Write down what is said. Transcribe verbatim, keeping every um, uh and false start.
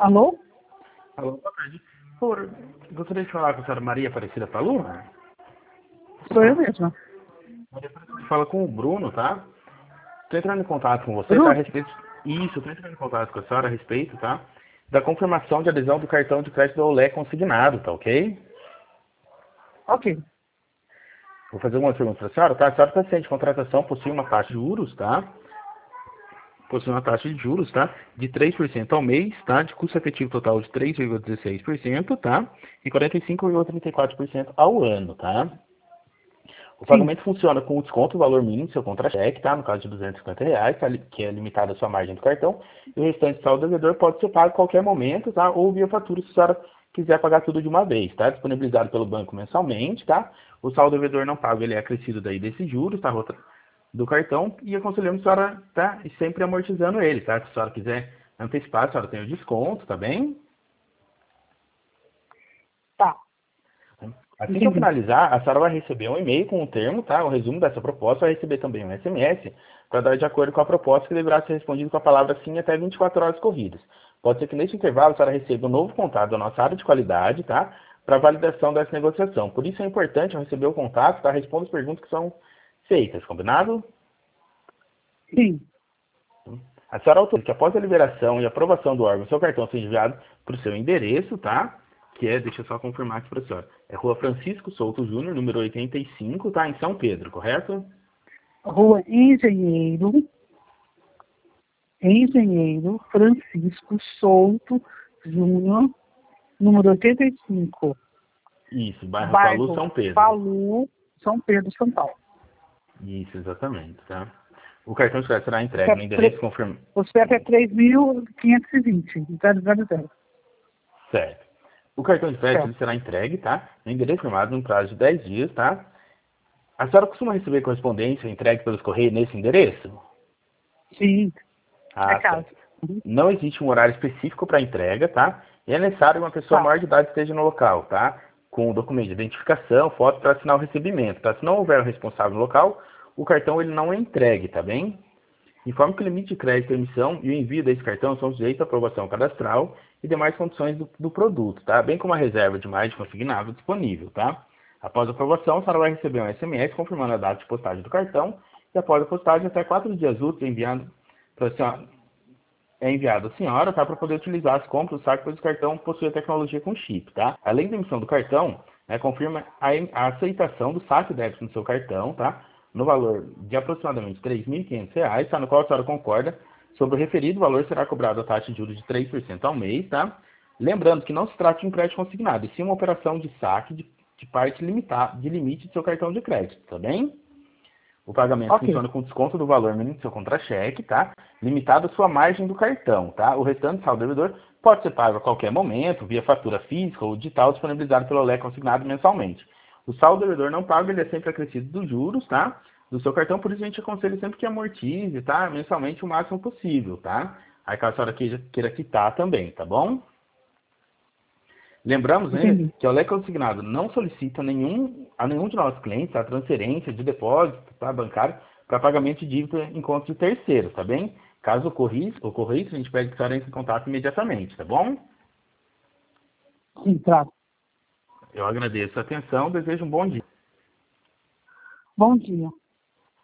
Alô? Alô, boa tarde. Por favor, gostaria de falar com a senhora Maria Aparecida Palu? Sou eu mesma. Maria Aparecida fala com o Bruno, tá? Estou entrando em contato com você, tá? A Bruno? respeito... Isso, estou entrando em contato com a senhora a respeito, tá? Da confirmação de adesão do cartão de crédito da Olé consignado, tá ok? Ok. Vou fazer uma pergunta para a senhora, tá? A senhora está ciente de contratação, possui uma taxa de juros, tá? Possui uma taxa de juros, tá? De três por cento ao mês, tá? De custo efetivo total de três vírgula dezesseis por cento, tá? E quarenta e cinco vírgula trinta e quatro por cento ao ano, tá? O Sim. pagamento funciona com o desconto do valor mínimo do seu contra-cheque, tá? No caso de duzentos e cinquenta reais, tá? Que é limitado a sua margem do cartão. E o restante do saldo devedor pode ser pago a qualquer momento, tá? Ou via fatura, se a senhora quiser pagar tudo de uma vez, tá? Disponibilizado pelo banco mensalmente, tá? O saldo devedor não pago, ele é acrescido daí desses juros, tá? Do cartão. E aconselhamos a senhora, tá? E sempre amortizando ele, tá? Se a senhora quiser antecipar, a senhora tem o desconto, tá bem? Tá. Assim que eu Entendi. finalizar, a senhora vai receber um e-mail com o termo, tá? O resumo dessa proposta, vai receber também um S M S para dar de acordo com a proposta que deverá ser respondido com a palavra sim até vinte e quatro horas corridas. Pode ser que nesse intervalo a senhora receba um novo contato da nossa área de qualidade, tá? Para validação dessa negociação. Por isso é importante ao receber o contato, tá? Responda as perguntas que são feitas, combinado? Sim. A senhora autoriza que após a liberação e aprovação do órgão, seu cartão seja enviado para o seu endereço, tá? Que é, deixa eu só confirmar aqui para a senhora. É Rua Francisco Souto Júnior, número oitenta e cinco, tá? Em São Pedro, correto? Rua Engenheiro, Engenheiro Francisco Souto Júnior, número oitenta e cinco, Isso, bairro Palu, bairro São Pedro. Palu, São Pedro, São Paulo. Isso, exatamente, tá? O cartão de crédito será O entregue no CEP, endereço tre- confirmado. o CEP é três mil quinhentos e vinte, zero zero zero. Certo. O cartão de crédito ele Certo. será entregue, tá? No endereço firmado no prazo de dez dias, tá? A senhora costuma receber correspondência entregue pelos correios nesse endereço? Sim. É Ah, caso. certo. Uhum. Não existe um horário específico para entrega, tá? E é necessário que uma pessoa Tá. maior de idade esteja no local, tá? Com o documento de identificação, foto para assinar o recebimento, tá? Se não houver um responsável no local, o cartão ele não é entregue, tá bem? Informe que o limite de crédito e emissão e o envio desse cartão são sujeitos à aprovação cadastral e demais condições do, do produto, tá? Bem como a reserva de mais de consignado disponível, tá? Após a aprovação, a senhora vai receber um S M S confirmando a data de postagem do cartão e após a postagem, até quatro dias úteis enviando para a senhora, é enviado à senhora, tá? Para poder utilizar as compras do saque, pois o cartão possui a tecnologia com chip, tá? Além da emissão do cartão, né, confirma a, em- a aceitação do saque débito no seu cartão, tá? No valor de aproximadamente três mil e quinhentos reais, tá? No qual a senhora concorda sobre o referido valor será cobrado a taxa de juros de três por cento ao mês, tá? Lembrando que não se trata de um crédito consignado, e sim uma operação de saque de, de parte limitada, de limite do seu cartão de crédito, tá bem? O pagamento Ok. funciona com desconto do valor mínimo do seu contra-cheque, tá? Limitado à sua margem do cartão, tá? O restante saldo devedor pode ser pago a qualquer momento, via fatura física ou digital, disponibilizado pelo Olé consignado mensalmente. O saldo devedor não pago, ele é sempre acrescido dos juros, tá? Do seu cartão, por isso a gente aconselha sempre que amortize, tá? Mensalmente o máximo possível, tá? Aí caso a senhora queira, queira quitar também, tá bom? Lembramos ainda Entendi. que a Olé Consignado não solicita nenhum, a nenhum de nossos clientes a transferência de depósito, tá, bancário para pagamento de dívida em conta de terceiro, tá bem? Caso ocorra isso, ocorra isso, a gente pede que a senhora entre em contato imediatamente, tá bom? Sim, claro. Eu agradeço a atenção, desejo um bom dia. Bom dia.